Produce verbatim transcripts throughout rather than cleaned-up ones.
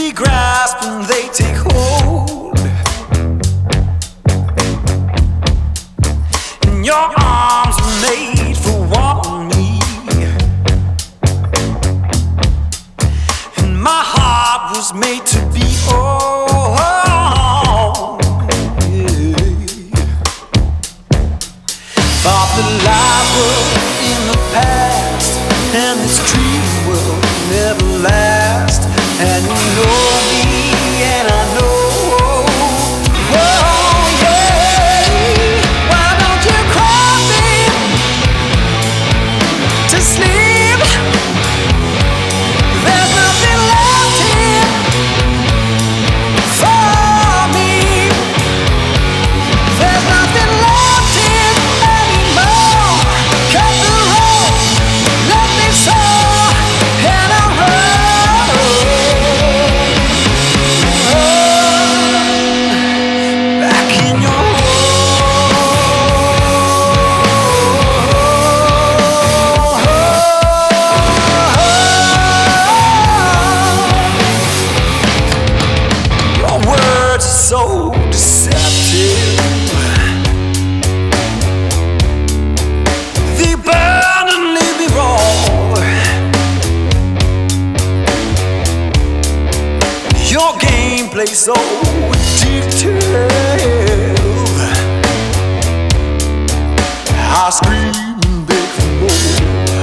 They grasp and they take hold, and your arms are made for wanting me, and my heart was made to be oh, yeah. Thought the life was in the past, and this dream will never last. And you know me, and I know, oh yeah. Why don't you call me to sleep? There's nothing left here for me. There's nothing left here anymore. Cut the road, let me soar, and I'll run. So deceptive, they burn and leave me raw. Your gameplay so addictive, I scream and beg for more.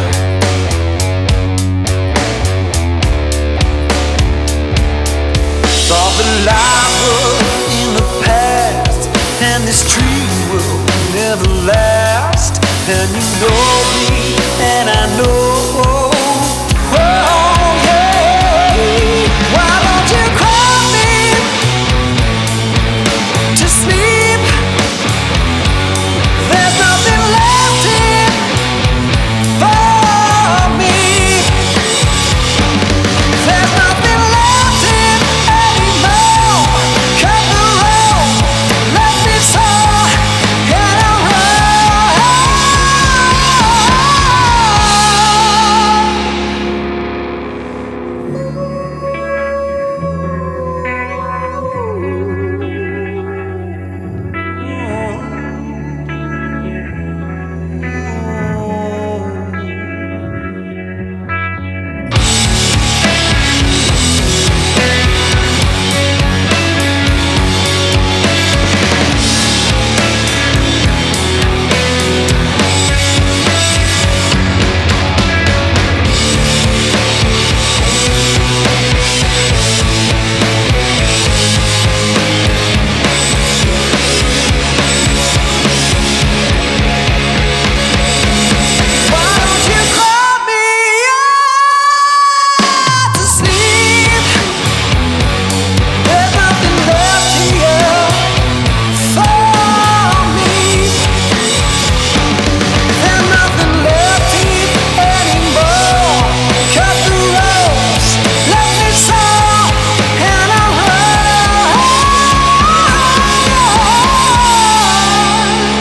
Thought the life was and this dream will never last. And you know me, and I know, oh yeah. Why don't you call me to sleep? There's nothing left here for me. There's nothing left here anymore. Cut the road, let me soar, and I'll run.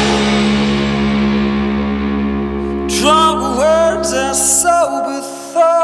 Drunk words are sober thoughts.